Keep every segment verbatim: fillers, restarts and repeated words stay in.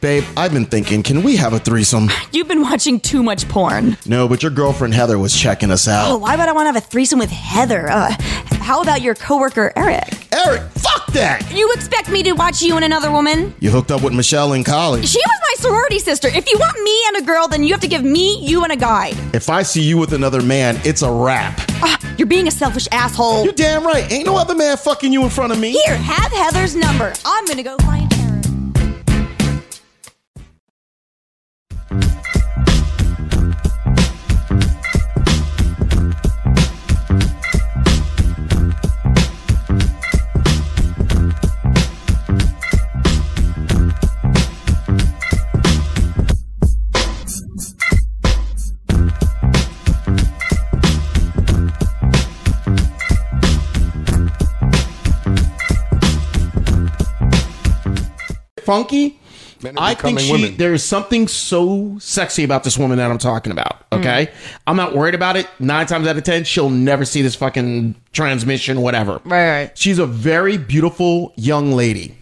Babe, I've been thinking, can we have a threesome? You've been watching too much porn. No, but your girlfriend Heather was checking us out. Oh, why would I want to have a threesome with Heather? Uh, how about your coworker, Eric? Eric, fuck that! You expect me to watch you and another woman? You hooked up with Michelle in college. She was my sorority sister. If you want me and a girl, then you have to give me, you, and a guy. If I see you with another man, it's a wrap. Uh, you're being a selfish asshole. You're damn right. Ain't no other man fucking you in front of me. Here, have Heather's number. I'm gonna go find Eric. Funky. I think she, women. there is something so sexy about this woman that I'm talking about. Okay. Mm. I'm not worried about it. Nine times out of ten, she'll never see this fucking transmission, whatever. Right, right. She's a very beautiful young lady.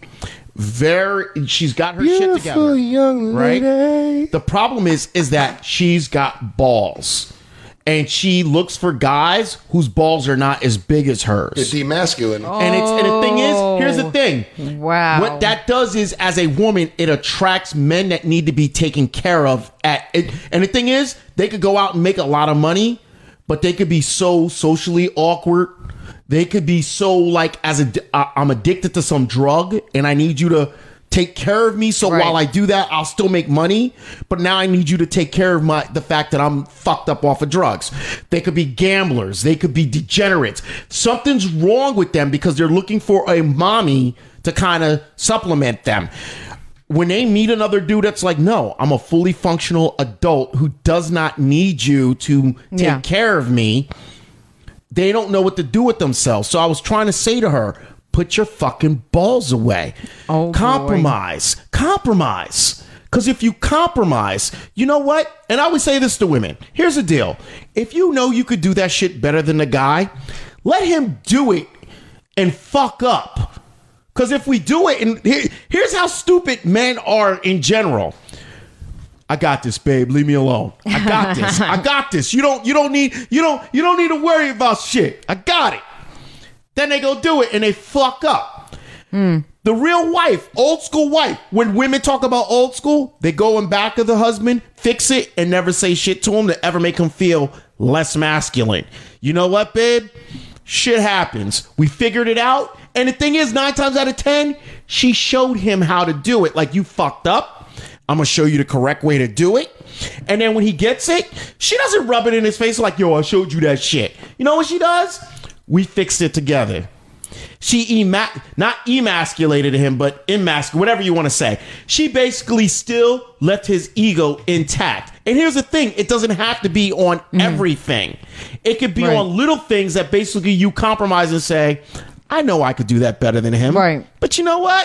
Very, she's got her beautiful shit together. Young lady. Right. The problem is, is that she's got balls. And she looks for guys whose balls are not as big as hers. It's demasculine. Oh. And it's and the thing is, here's the thing. Wow. What that does is, as a woman, it attracts men that need to be taken care of. At it, and the thing is, they could go out and make a lot of money, but they could be so socially awkward. They could be so like, as a, I'm addicted to some drug, and I need you to take care of me, so right. while I do that, I'll still make money. But now I need you to take care of my the fact that I'm fucked up off of drugs. They could be gamblers. They could be degenerates. Something's wrong with them because they're looking for a mommy to kind of supplement them. When they meet another dude that's like, no, I'm a fully functional adult who does not need you to take yeah. care of me, they don't know what to do with themselves. So I was trying to say to her, put your fucking balls away. Oh, compromise. Boy. Compromise. Because if you compromise, you know what? And I always say this to women. Here's the deal. If you know you could do that shit better than the guy, let him do it and fuck up. Because if we do it, and here, here's how stupid men are in general. I got this, babe. Leave me alone. I got this. I got this. You don't. You don't need. You don't. You don't need to worry about shit. I got it. Then they go do it and they fuck up. Mm. The real wife, old school wife, when women talk about old school, they go in back of the husband, fix it, and never say shit to him to ever make him feel less masculine. You know what, babe? Shit happens. We figured it out. And the thing is, nine times out of ten, she showed him how to do it. Like, you fucked up. I'm going to show you the correct way to do it. And then when he gets it, she doesn't rub it in his face like, yo, I showed you that shit. You know what she does? We fixed it together. She ema- not emasculated him, but emasculated, whatever you want to say. She basically still left his ego intact. And here's the thing. It doesn't have to be on mm-hmm. everything. It could be right. on little things that basically you compromise and say, I know I could do that better than him. Right. But you know what?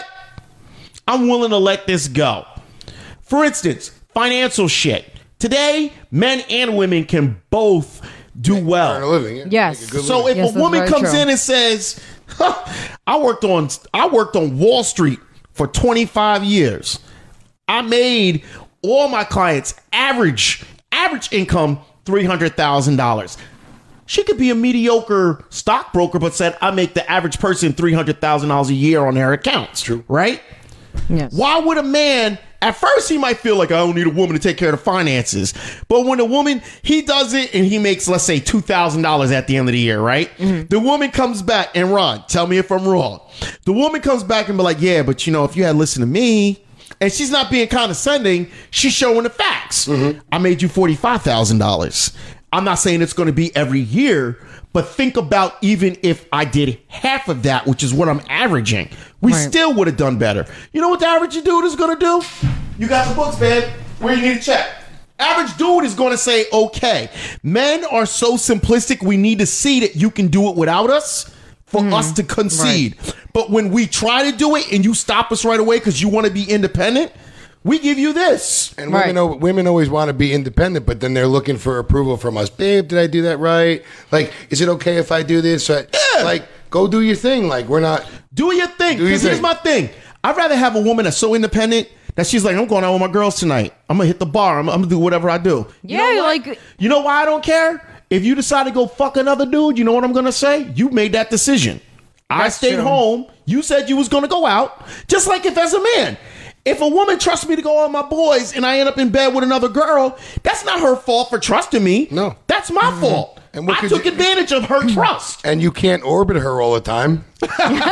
I'm willing to let this go. For instance, financial shit. Today, men and women can both do well. Earn a living, yeah. Yes. So living. if yes, a woman comes true. in and says, huh, I worked on I worked on Wall Street for twenty-five years. I made all my clients average average income three hundred thousand dollars. She could be a mediocre stockbroker, but said, I make the average person three hundred thousand dollars a year on their accounts. True. Right? Yes. Why would a man, at first he might feel like, I don't need a woman to take care of the finances. But when a woman, he does it and he makes, let's say, two thousand dollars at the end of the year, right? Mm-hmm. The woman comes back, and Ron, tell me if I'm wrong. The woman comes back and be like, yeah, but you know, if you had listened to me, and she's not being condescending, she's showing the facts. Mm-hmm. I made you forty-five thousand dollars. I'm not saying it's going to be every year, but think about even if I did half of that, which is what I'm averaging, we right. still would have done better. You know what the average dude is going to do? You got the books, babe. Where you need to check. Average dude is going to say, okay. Men are so simplistic, we need to see that you can do it without us for mm, us to concede. Right. But when we try to do it and you stop us right away because you want to be independent, we give you this. And right. women, women always want to be independent, but then they're looking for approval from us. Babe, did I do that right? Like, is it okay if I do this? Yeah. Like, go do your thing. Like, we're not... Do your thing. Because here's my thing. I'd rather have a woman that's so independent that she's like, I'm going out with my girls tonight. I'm gonna hit the bar. I'm, I'm gonna do whatever I do. You Yeah, know what? like- you know why I don't care? If you decide to go fuck another dude, you know what I'm gonna say? You made that decision. I That's stayed true. home. You said you was gonna go out. Just like if as a man, if a woman trusts me to go out with my boys and I end up in bed with another girl, that's not her fault for trusting me. No. That's my Mm-hmm. fault. And what I could took you- advantage of her trust. And you can't orbit her all the time. you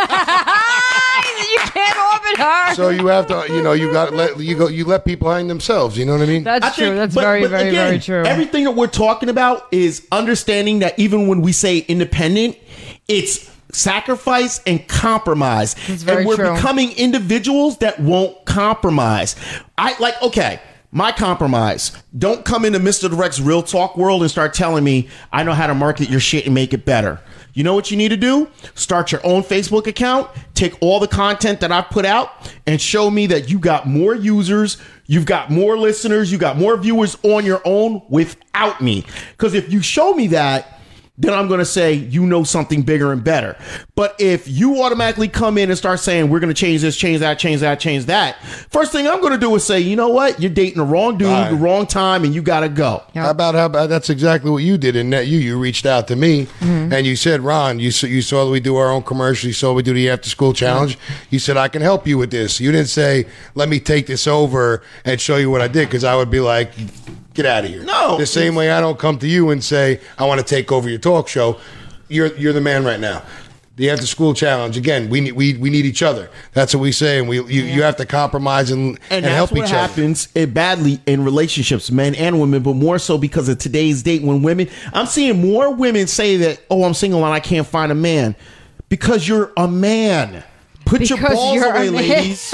can't orbit her. So you have to, you know, you got let you go. You let people hang themselves. You know what I mean? That's I true. think- That's but- very, but very, again, very true. Everything that we're talking about is understanding that even when we say independent, it's sacrifice and compromise. That's very and we're true. becoming individuals that won't compromise. I like, okay, my compromise. Don't come into Mister Direct's Real Talk world and start telling me I know how to market your shit and make it better. You know what you need to do? Start your own Facebook account, take all the content that I've put out, and show me that you got more users, you've got more listeners, you got more viewers on your own without me. Because if you show me that, then I'm going to say you know something bigger and better. But if you automatically come in and start saying we're going to change this, change that, change that, change that, first thing I'm going to do is say, you know what? You're dating the wrong dude, Right. the wrong time, and you got to go. How about how about that's exactly what you did in that you you reached out to me and you said, Ron, you saw, you saw that we do our own commercial, you saw we do the after school challenge. You said I can help you with this. You didn't say let me take this over and show you what I did, because I would be like, get out of here. No, the same way I don't come to you and say I want to take over your talk show. You're you're the man right now. The after school challenge again. We need we we need each other. That's what we say, and we you, you have to compromise and And, and, that's help what each other. happens eh, badly in relationships, men and women, but more so because of today's date when women, I'm seeing more women say that, oh, I'm single and I can't find a man. Because you're a man. Put your Because balls you're a away, man. ladies.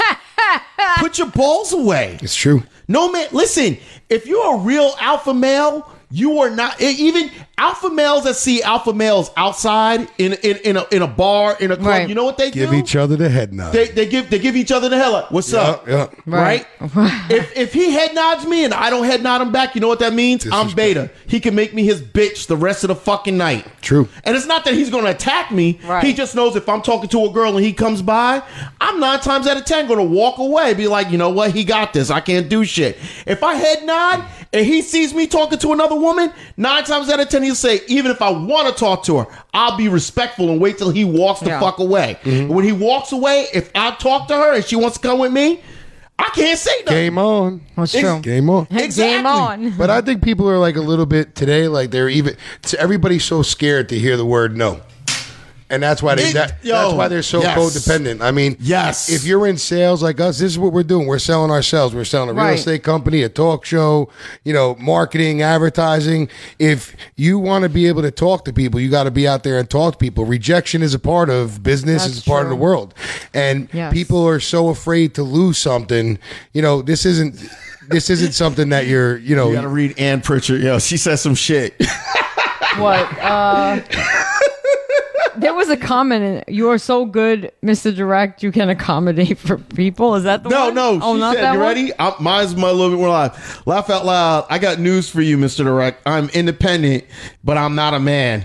Put your balls away. It's true. No man, listen, if you're a real alpha male, you are not e- even alpha males that see alpha males outside in in in a, in a bar, in a club. Right. You know what they Give do? each other the head nod. They, they give they give each other the hell up. What's up? yeah. Right? if if he head nods me and I don't head nod him back, you know what that means? I'm Disrespect. beta. He can make me his bitch the rest of the fucking night. True. And it's not that he's going to attack me. Right. He just knows if I'm talking to a girl and he comes by, I'm nine times out of ten going to walk away, be like, you know what? He got this. I can't do shit. If I head nod and he sees me talking to another woman, nine times out of ten he'll say, even if I want to talk to her, I'll be respectful and wait till he walks the Yeah. fuck away. When he walks away, if I talk to her and she wants to come with me, I can't say nothing. Game on. That's It's- true. Game on. Exactly. Game on. But I think people are like a little bit today, like they're even. Everybody's so scared to hear the word no, and that's why they. It- that, yo, that's why they're so yes. codependent. I mean, Yes. If you're in sales like us, this is what we're doing. We're selling ourselves. We're selling a real Right. estate company, a talk show, you know, marketing, advertising. If you want to be able to talk to people, you got to be out there and talk to people. Rejection is a part of business. That's It's a part of true. the world, and Yes. people are so afraid to lose something. You know, this isn't. This isn't something that you're. You know. You gotta read Ann Pritchard. Yo, she says some shit. What? Uh, there was a comment. In, you are so good, Mister Direct. You can accommodate for people. Is that the No, one? no. Oh, She not said, that you one? ready? I, mine's my little bit more live. Laugh out loud. I got news for you, Mister Direct. I'm independent, but I'm not a man.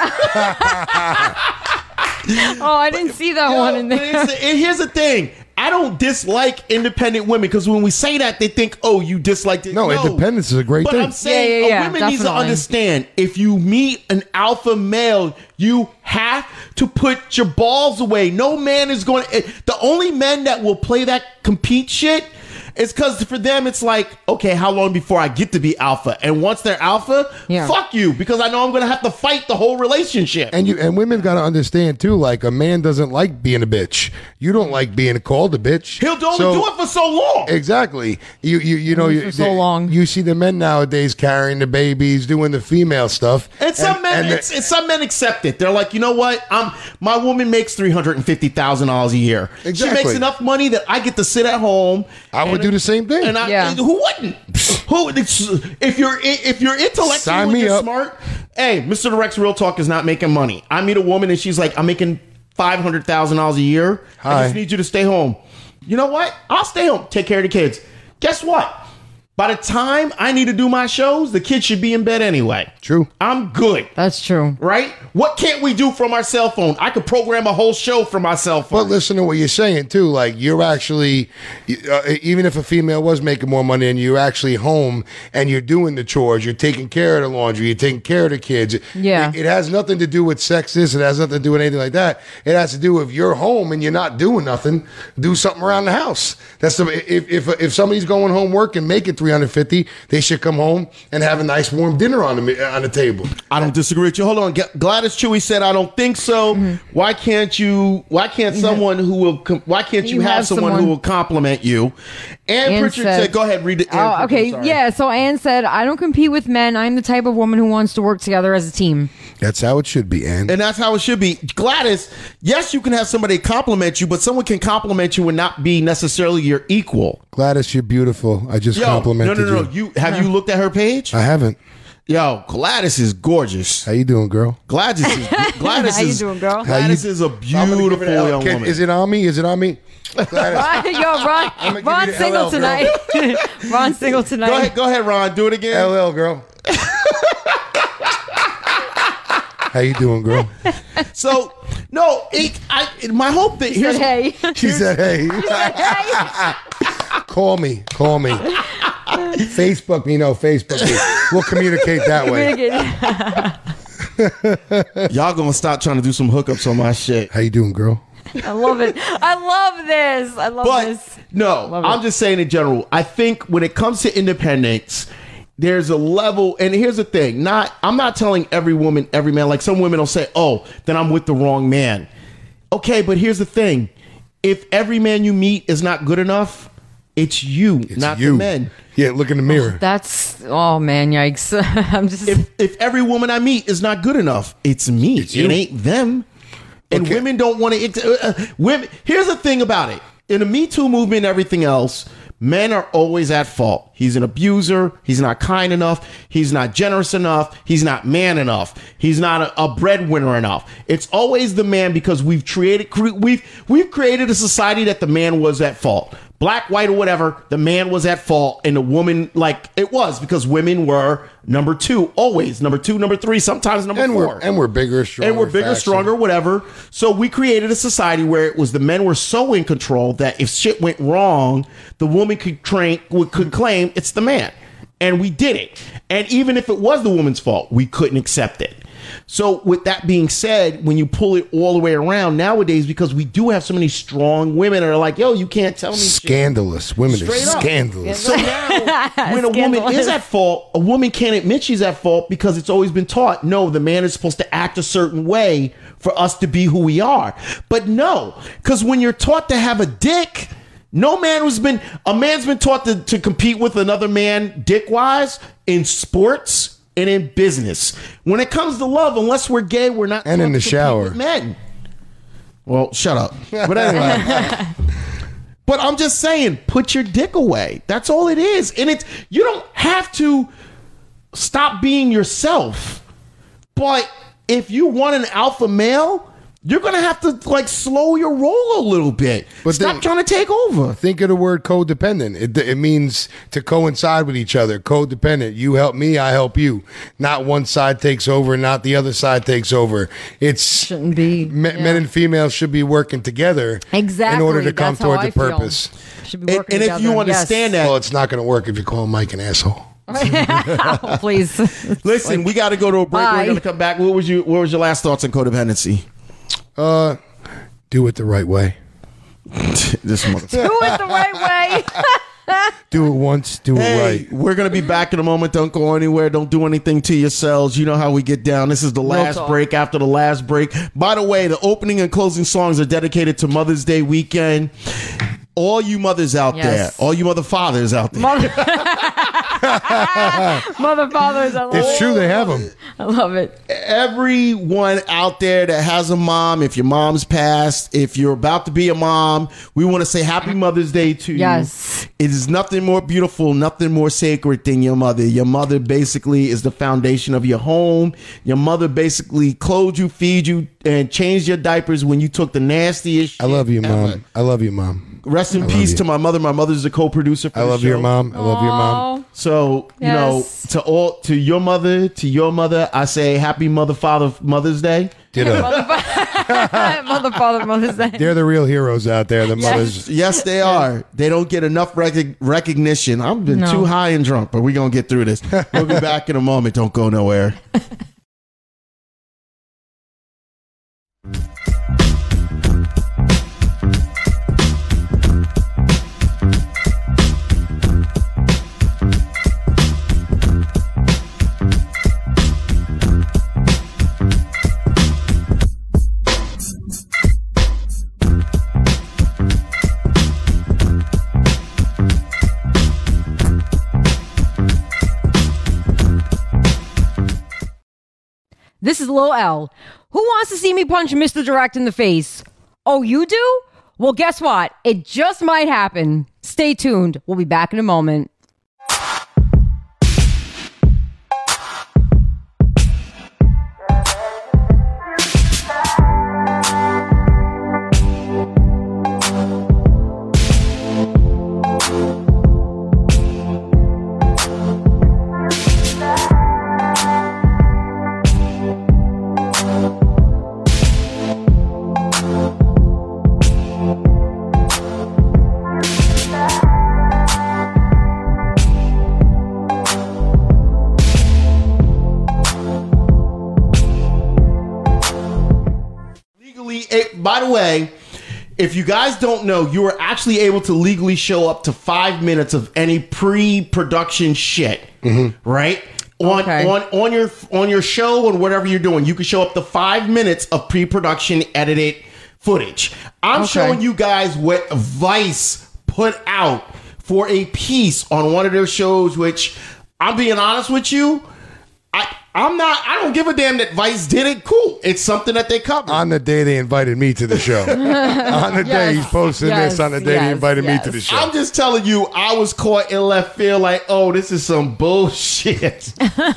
Oh, I didn't see that one in But there. it's- and here's the thing. I don't dislike independent women because when we say that, they think, oh, you dislike it. No, independence is a great but thing. I'm saying Yeah, yeah, a yeah, woman needs to definitely. understand if you meet an alpha male, you have to put your balls away. No man is going to. The only men that will play that compete shit is because for them it's like, okay, how long before I get to be alpha? And once they're alpha, Yeah. fuck you, because I know I'm going to have to fight the whole relationship. And you and women got to understand too. Like a man doesn't like being a bitch. You don't like being called a bitch. He'll only So- do it for so long. Exactly. You you you know Only you, for so long. You see the men nowadays carrying the babies, doing the female stuff. And some men, and the- it's, it's some men accept it. They're like, you know what? I'm my woman makes three hundred and fifty thousand dollars a year. She Exactly. makes enough money that I get to sit at home. I would and- do the same thing. And I, Yeah. who wouldn't? Who? it's- If you're if you're intellectual Sign and me you're up. smart, hey, Mister Direct's Real Talk is not making money. I meet a woman and she's like, I'm making five hundred thousand dollars a year. I Hi. just need you to stay home. You know what? I'll stay home. Take care of the kids. Guess what? By the time I need to do my shows, the kids should be in bed anyway. True. I'm good. That's true. Right? What can't we do from our cell phone? I could program a whole show from my cell phone. But listen to what you're saying too. Like you're actually, uh, even if a female was making more money and you're actually home and you're doing the chores, you're taking care of the laundry, you're taking care of the kids. Yeah. It, it has nothing to do with sexist. It has nothing to do with anything like that. It has to do with you're home and you're not doing nothing. Do something around the house. That's the, if if if somebody's going home working making three hundred fifty, they should come home and have a nice warm dinner on the on the table. I don't disagree with you. Hold on. G- Gladys Chewy said, "I don't think so." Mm-hmm. Why can't you? Why can't someone who will? Com- why can't you, You have, have someone, someone- who will compliment you? And Ann Pritchard said- said, "Go ahead, read it." Oh, okay. Yeah. So Anne said, I don't compete with men. I'm the type of woman who wants to work together as a team. That's how it should be, Ann. And that's how it should be. Gladys, yes, you can have somebody compliment you, but someone can compliment you and not be necessarily your equal. Gladys, you're beautiful. I just Yo, complimented no, no, no, no. you. You have you looked at her page? I haven't. Yo, Gladys is gorgeous. How you doing, girl? Gladys is Gladys How you is doing, girl? Gladys How you- is a I'm gonna give beautiful it a L. young Can- woman. Is it on me? Is it on me? Gladys. Ron, yo, Ron, I'ma give Ron's you the single L L, girl. tonight. Ron's single tonight. Go ahead, go ahead, Ron. Do it again. L L, girl. How you doing, girl? So no, it, I, it, my whole thing. He Here's said, hey. She said, hey. Call me. Call me. Facebook me. No, Facebook me. We'll communicate that way. Y'all gonna stop trying to do some hookups on my shit. How you doing, girl? I love it. I love this. I love But this. no, Love it. I'm just saying in general. I think when it comes to independence, there's a level, and here's the thing. Not, I'm not telling every woman, every man. Like some women will say, "Oh, then I'm with the wrong man." Okay, but here's the thing: if every man you meet is not good enough, it's you, It's not you. the men. Yeah, look in the mirror. That's, oh man, yikes. I'm just, If if every woman I meet is not good enough, it's me. It's you. It ain't them. And Okay. women don't want to. Uh, uh, women. Here's the thing about it: in the Me Too movement and everything else, men are always at fault. He's an abuser. He's not kind enough. He's not generous enough. He's not man enough. He's not a, a breadwinner enough. It's always the man because we've created cre- we've we've created a society that the man was at fault. Black, white, or whatever, the man was at fault, and the woman, like it was because women were number two, always number two, number three, sometimes number And four. we're and we're bigger, stronger. And we're bigger, faster. stronger, whatever. So we created a society where it was the men were so in control that if shit went wrong, the woman could train would could claim it's the man. And we did it. And even if it was the woman's fault, we couldn't accept it. So with that being said, when you pull it all the way around nowadays, because we do have so many strong women that are like, yo, you can't tell me shit. Scandalous. Women Straight are up. scandalous. So now, when a woman Scandalous. is at fault, a woman can't admit she's at fault because it's always been taught, no, the man is supposed to act a certain way for us to be who we are. But no, because when you're taught to have a dick, no man has been, a man's been taught to, to compete with another man dick-wise in sports and in business. When it comes to love, unless we're gay, we're not And taught in the to compete shower. with men. Well, shut up. But anyway. But I'm just saying, put your dick away. That's all it is. And it's, you don't have to stop being yourself. But if you want an alpha male, you're going to have to like slow your roll a little bit. But Stop then- trying to take over. Think of the word codependent. It, it means to coincide with each other. Codependent. You help me, I help you. Not one side takes over, not the other side takes over. It's shouldn't be. men, yeah. men and females should be working together Exactly. in order to come That's how toward I the feel. purpose. Should be And, working and if together. you understand Well, that, it's not going to work if you call Mike an asshole. that, please. listen, we got to go to a break. Bye. We're going to come back. What was you? What was your last thoughts on codependency? Uh, do it the right way. This mother. Do it the right way. Do it once, do it Hey, right. we're going to be back in a moment. Don't go anywhere. Don't do anything to yourselves. You know how we get down. This is the last talk. break after the last break. By the way, the opening and closing songs are dedicated to Mother's Day weekend. All you mothers out Yes. there, all you mother fathers out there. Mother, Mother fathers, I love It's it. true, they have them. I love it. Everyone out there that has a mom, if your mom's passed, if you're about to be a mom, we want to say happy Mother's Day to you. Yes. It is nothing more beautiful, nothing more sacred than your mother. Your mother basically is the foundation of your home. Your mother basically clothed you, feed you, and changed your diapers when you took the nastiest shit I love you, ever. Mom. I love you, Mom. Rest in love peace you. to my mother. My mother's a co-producer for I the love show. your mom. I love your mom. So, you Yes. know, to all to your mother, to your mother, I say happy mother, father, Mother's Day. Ditto. Mother, father, Mother's Day. They're the real heroes out there. The mothers. Yes, they are. They don't get enough rec- recognition. I've been No. too high and drunk, but we're going to get through this. We'll be back in a moment. Don't go nowhere. This is Lil L. Who wants to see me punch Mister Direct in the face? Oh, you do? Well, guess what? It just might happen. Stay tuned. We'll be back in a moment. Legally, it, by the way, if you guys don't know, you are actually able to legally show up to five minutes of any pre-production shit, right? On, Okay. on on your on your show and whatever you're doing, you can show up to five minutes of pre-production edited footage. I'm Okay. showing you guys what Vice put out for a piece on one of their shows, which I'm being honest with you, I I'm not I don't give a damn that Vice did it. Cool. It's something that they covered. On the day they invited me to the show. On the day he's posting Yes, this, on the day they yes, invited me yes. to the show. I'm just telling you, I was caught in left field like, oh, this is some bullshit.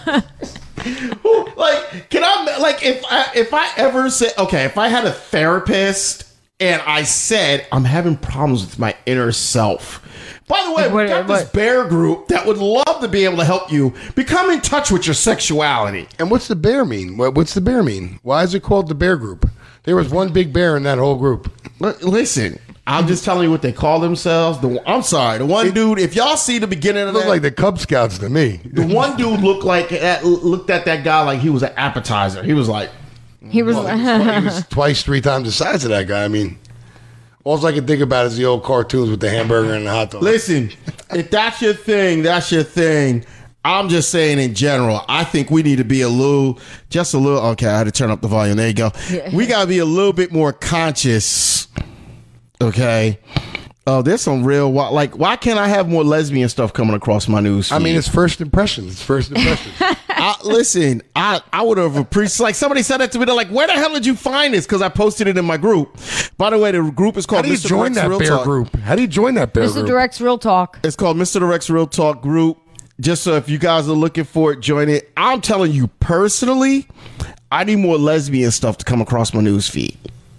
Who- like, can I, like, if I, if I ever said, okay, if I had a therapist and I said, I'm having problems with my inner self. By the way, we What- got this what- bear group that would love to be able to help you become in touch with your sexuality. And what's the bear mean? What, what's the bear mean? Why is it called the bear group? There was one big bear in that whole group. L- listen, I'm just telling you what they call themselves. The, I'm sorry, the one dude, if y'all see the beginning It of looked that, like the Cub Scouts to me. the one dude looked like that, looked at that guy like he was an appetizer. He was like, He was. He was twice, three times the size of that guy. I mean, all I can think about is the old cartoons with the hamburger and the hot dog. listen, if that's your thing, that's your thing. I'm just saying in general, I think we need to be a little, just a little, okay, I had to turn up the volume. There you go. We got to be a little bit more conscious, okay? Oh, there's some real, wi- like, why can't I have more lesbian stuff coming across my news feed? I mean, it's first impressions. It's first impressions. I, listen, I, I would have appreciated, like, somebody said that to me. They're like, where the hell did you find this? Because I posted it in my group. By the way, the group is How called do you Mister join Direct's that Real bear Talk. group? How do you join that bear Mister group? Direct's Real Talk. It's called Mister Direct's Real Talk Group. Just so if you guys are looking for it, join it. I'm telling you personally, I need more lesbian stuff to come across my news feed.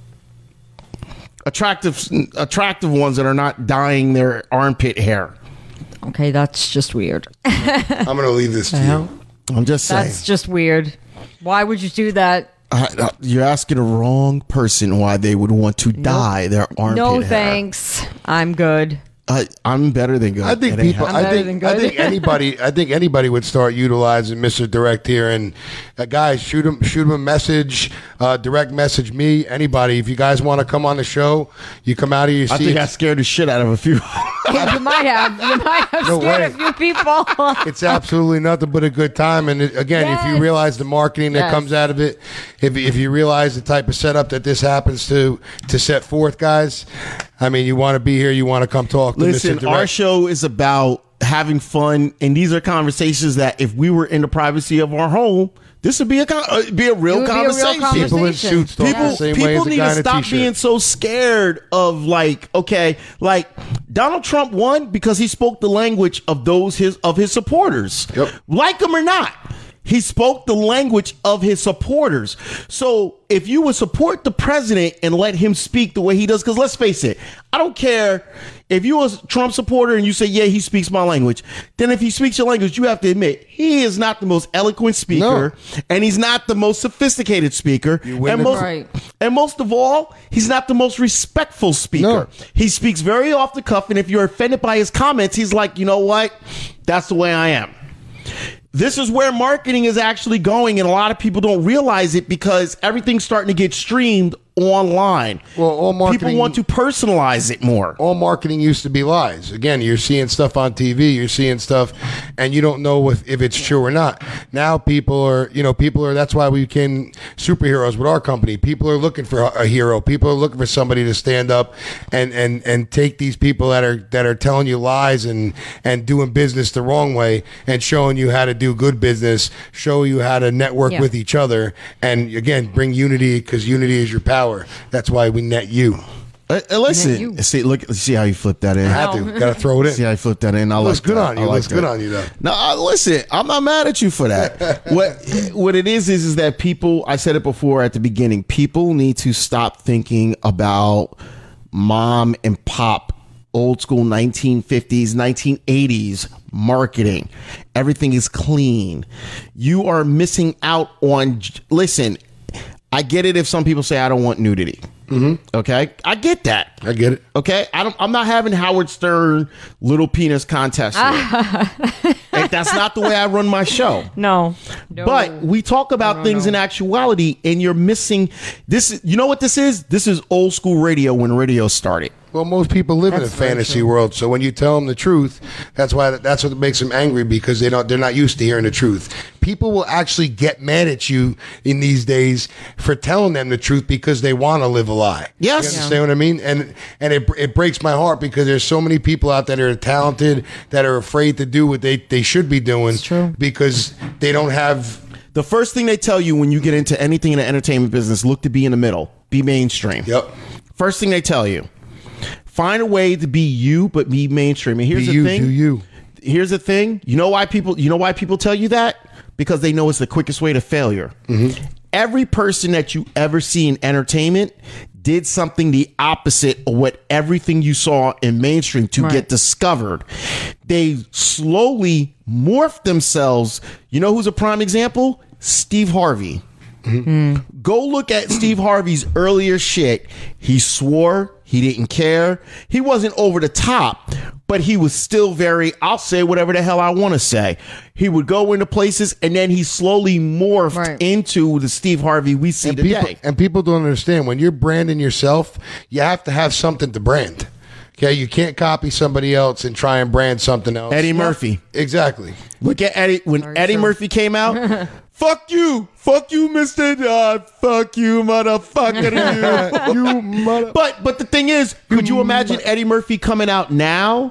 Attractive, attractive ones that are not dyeing their armpit hair. Okay, that's just weird. I'm going to leave this to you. I'm just saying. That's just weird. Why would you do that? Uh, uh, you're asking the wrong person why they would want to dye their armpit No hair. thanks. I'm good. I, I'm better than good. I think It ain't people. hap- I'm I better than think. I good. think anybody. I think anybody would start utilizing Mister Direct here. And uh, guys, shoot him. Shoot him a message. Uh, direct message me. Anybody. If you guys want to come on the show, you come out of your I seats. think I scared the shit out of a few. You might have. You might have No scared way. a few people. It's absolutely nothing but a good time. And it, again, if you Yes. realize the marketing that Yes. comes out of it, if if you realize the type of setup that this happens to to set forth, guys, I mean, you want to be here, you want to come talk to Listen, Mister our Direct. show is about having fun, and these are conversations that if we were in the privacy of our home, this would be a con- uh, be a real It would be a real conversation. conversation. People in suits talk People, the same people way as a need guy to in a stop t-shirt. being so scared of like, okay, like Donald Trump won because he spoke the language of those his of his supporters, Yep. like him or not. He spoke the language of his supporters. So if you would support the president and let him speak the way he does, because let's face it, I don't care if you're a Trump supporter and you say, yeah, he speaks my language, then if he speaks your language, you have to admit he is not the most eloquent speaker, no. and he's not the most sophisticated speaker. And most, right. and most of all, he's not the most respectful speaker. No. He speaks very off the cuff, and if you're offended by his comments, he's like, you know what? That's the way I am. This is where marketing is actually going, and a lot of people don't realize it because everything's starting to get streamed online. Well, all marketing, people want to personalize it more. All marketing used to be lies. Again, you're seeing stuff on T V, you're seeing stuff, and you don't know if, if it's true or not. Now people are, you know, people are, that's why we became superheroes with our company. People are looking for a hero. People are looking for somebody to stand up and, and, and take these people that are that are telling you lies and, and doing business the wrong way and showing you how to do good business, show you how to network Yeah. with each other, and again, bring unity, because unity is your power. That's why we net you. Uh, uh, listen, you. see, look, see how you flip that in. I have to, got to throw it in. See how you flip that in. I Looks like good that. on I you. like Looks good that. on you, though. No, uh, listen, I'm not mad at you for that. what what it is is is that people. I said it before at the beginning. People need to stop thinking about mom and pop, old school nineteen fifties, nineteen eighties marketing. Everything is clean. You are missing out on. Listen, I get it if some people say I don't want nudity. Mm-hmm. Okay, I get that. I get it. Okay, I don't. I'm not having Howard Stern little penis contest. Like, that's not the way I run my show. No. no. But we talk about No, things no. in actuality, and you're missing this. is- You know what this is? This is old school radio when radio started. Well, most people live That's in a very fantasy true. world, so when you tell them the truth, that's why that's what makes them angry, because they don't they're not used to hearing the truth. People will actually get mad at you in these days for telling them the truth because they want to live a lie. Yes. You understand what I mean? And and it it breaks my heart because there's so many people out there that are talented that are afraid to do what they, they should be doing true. because they don't have. The first thing they tell you when you get into anything in the entertainment business, look to be in the middle, be mainstream. Yep. First thing they tell you. Find a way to be you, but be mainstream. And here's Be the you, thing. do you. Here's the thing. You know why people? You know why people tell you that? Because they know it's the quickest way to failure. Mm-hmm. Every person that you ever see in entertainment did something the opposite of what everything you saw in mainstream to Right. get discovered. They slowly morphed themselves. You know who's a prime example? Steve Harvey. Go look at Steve Harvey's earlier shit. He swore. He didn't care. He wasn't over the top, but he was still very, I'll say whatever the hell I want to say. He would go into places, and then he slowly morphed Right. into the Steve Harvey we see And today. people, and people don't understand, when you're branding yourself, you have to have something to brand. Okay, you can't copy somebody else and try and brand something else. Eddie Murphy. Exactly. Look at Eddie. When Very Eddie true. Murphy came out, fuck you. Fuck you, Mister Dodd. Fuck you, motherfucker. you. You mother. But but the thing is, could you imagine Eddie Murphy coming out now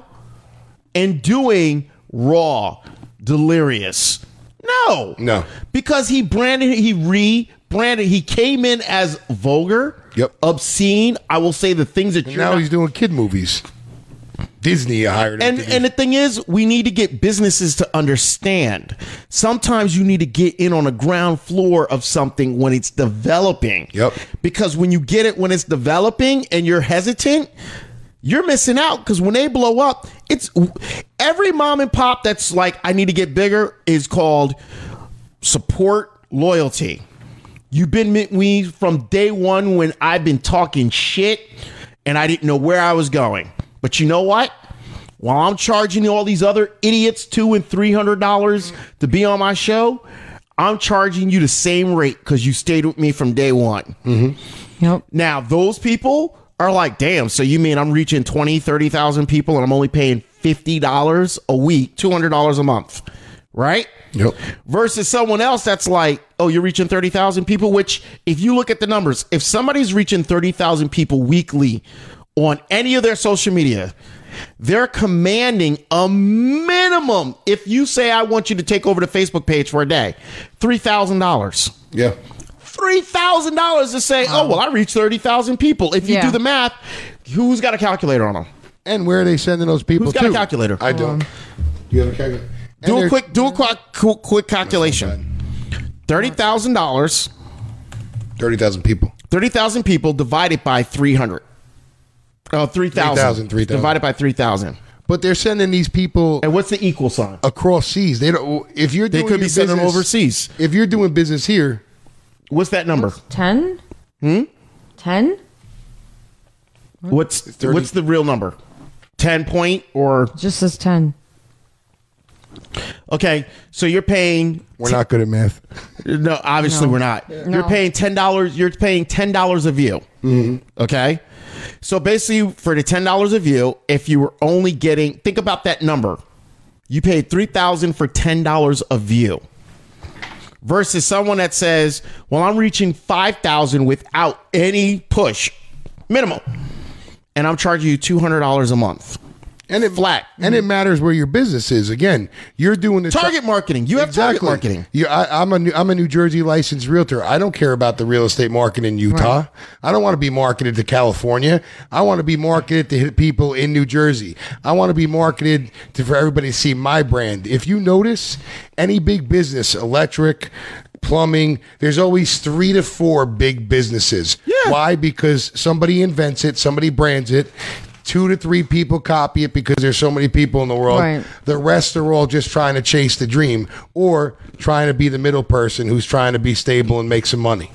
and doing Raw, Delirious? No. No. Because he branded, he rebranded, he came in as vulgar, Yep. obscene. I will say the things that And you're now not- he's doing kid movies. Disney hired him. and to do- and the thing is, we need to get businesses to understand. Sometimes you need to get in on the ground floor of something when it's developing. Yep. Because when you get it when it's developing and you're hesitant, you're missing out. Because when they blow up, it's every mom and pop that's like, I need to get bigger, is called support loyalty. You've been with me from day one when I've been talking shit and I didn't know where I was going. But you know what? While I'm charging all these other idiots two and three hundred dollars to be on my show, I'm charging you the same rate because you stayed with me from day one. Yep. Now, those people are like, damn, so you mean I'm reaching twenty, thirty thousand people and I'm only paying fifty dollars a week, two hundred dollars a month, right? Yep. Versus someone else that's like, oh, you're reaching thirty thousand people, which if you look at the numbers, if somebody's reaching thirty thousand people weekly on any of their social media, they're commanding a minimum. If you say, I want you to take over the Facebook page for a day, three thousand dollars. yeah. three thousand dollars to say, oh, well, I reached thirty thousand people. If you Yeah. do the math, who's got a calculator on them? And where are they sending those people Who's to? got a calculator? I don't. You have a calculator? Do And a they're- quick, do a quick, quick, quick calculation. thirty thousand dollars. thirty thousand people. thirty thousand people divided by three hundred. Oh, three thousand. three thousand. Divided by three thousand. But they're sending these people And what's the equal sign? across seas. They don't. If you're They doing could be your sending them business- overseas. If you're doing business here, What's that number? ten? Hmm? ten? What's thirty. what's the real number? ten point or Just says ten. okay, so you're paying we're not good at math. no, obviously No. we're not. No. You're paying ten dollars, you're paying ten dollars a view. Okay? So basically for the ten dollars a view, if you were only getting think about that number. You paid three thousand dollars for ten dollars a view. Versus someone that says, "Well, I'm reaching five thousand dollars without any push, minimal, and I'm charging you two hundred dollars a month." And it Flat. And it matters where your business is. Again, you're doing the Target marketing. You have target marketing. You, I, I'm a New, I'm a New Jersey licensed realtor. I don't care about the real estate market in Utah. Right. I don't want to be marketed to California. I want to be marketed to hit people in New Jersey. I want to be marketed to for everybody to see my brand. If you notice any big business, electric, plumbing, there's always three to four big businesses. Yeah. Why? Because somebody invents it, somebody brands it. Two to three people copy it because there's so many people in the world. Right. The rest are all just trying to chase the dream or trying to be the middle person who's trying to be stable and make some money.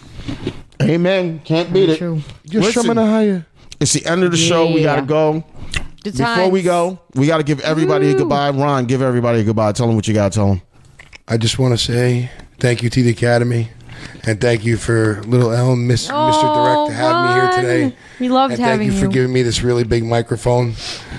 Amen. Can't beat it. True. Just Listen, showing a higher. It's the end of the show. We Yeah. gotta go. Good Before we times. go, we gotta give everybody Woo. a goodbye. Ron, give everybody a goodbye. Tell them what you gotta tell them. I just want to say thank you to the Academy. And thank you for Little L, Miss, Oh, Mister Direct, to have me here Ron. today. We loved and having thank you for you. giving me this really big microphone.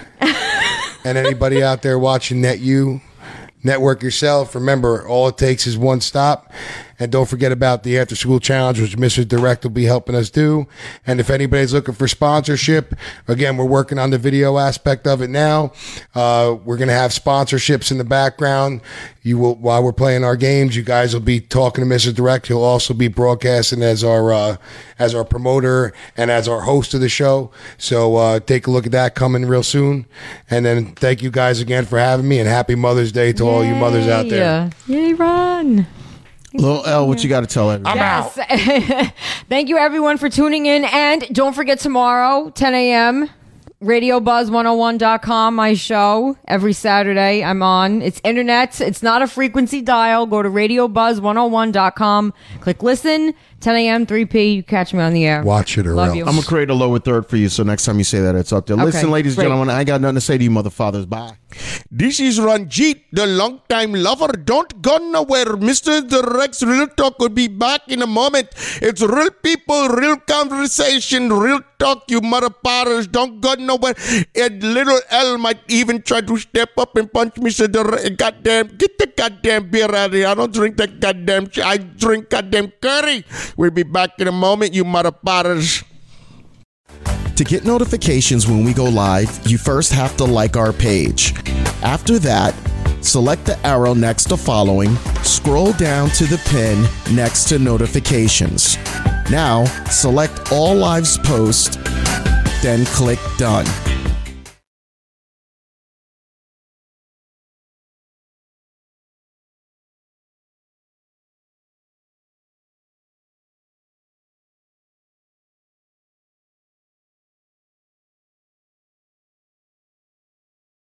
And anybody out there watching NetU, network yourself. Remember, all it takes is one stop. And don't forget about the After School Challenge, which Mister Direct will be helping us do. And if anybody's looking for sponsorship, again, we're working on the video aspect of it now. Uh, we're going to have sponsorships in the background. You will, while we're playing our games, you guys will be talking to Mister Direct. He'll also be broadcasting as our, uh, as our promoter and as our host of the show. So, uh, take a look at that coming real soon. And then thank you guys again for having me, and happy Mother's Day to all you mothers out there. Yay, Ron. Little L, what you gotta tell everybody? Yes. Thank you, everyone, for tuning in. And don't forget tomorrow, ten a.m., radio buzz one oh one dot com, my show. Every Saturday, I'm on. It's internet. It's not a frequency dial. Go to radio buzz one oh one dot com. Click listen. ten a.m., three p. You catch me on the air. Watch it or Love else. you. I'm gonna create a lower third for you, so next time you say that, it's up there. Okay, Listen, ladies and great. gentlemen, I ain't got nothing to say to you, mother fathers. Bye. This is Ranjit, the long-time lover. Don't go nowhere. Mister Direct's Real Talk will be back in a moment. It's real people, real conversation, real talk, you mother fathers. Don't go nowhere. And Little L might even try to step up and punch Mister Direct. Goddamn, get the goddamn beer out of here. I don't drink that goddamn shit. I drink goddamn curry. We'll be back in a moment, you mother fathers. To get notifications when we go live, you first have to like our page. After that, select the arrow next to following, scroll down to the pin next to notifications. Now, select all lives post, then click done.